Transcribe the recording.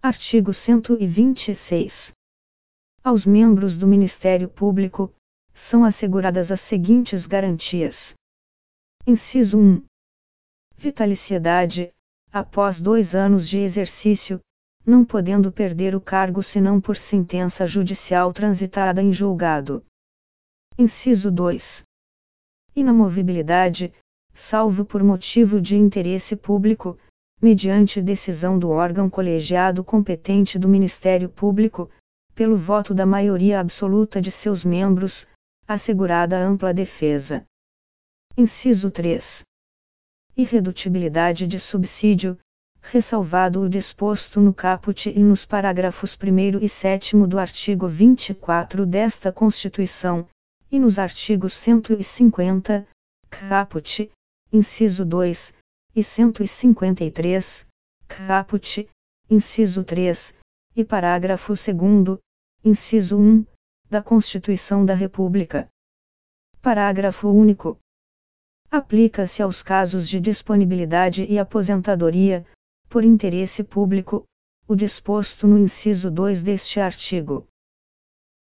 Artigo 126. Aos membros do Ministério Público, são asseguradas as seguintes garantias. Inciso 1. Vitaliciedade, após 2 anos de exercício, não podendo perder o cargo senão por sentença judicial transitada em julgado. Inciso 2. Inamovibilidade, salvo por motivo de interesse público, mediante decisão do órgão colegiado competente do Ministério Público, pelo voto da maioria absoluta de seus membros, assegurada ampla defesa. Inciso 3. Irredutibilidade de subsídio, ressalvado o disposto no caput e nos parágrafos 1º e 7º do artigo 24 desta Constituição, e nos artigos 150, caput, inciso 2, e 153, caput, inciso 3, e parágrafo 2º, inciso 1, da Constituição da República. Parágrafo único. Aplica-se aos casos de disponibilidade e aposentadoria, por interesse público, o disposto no inciso 2 deste artigo.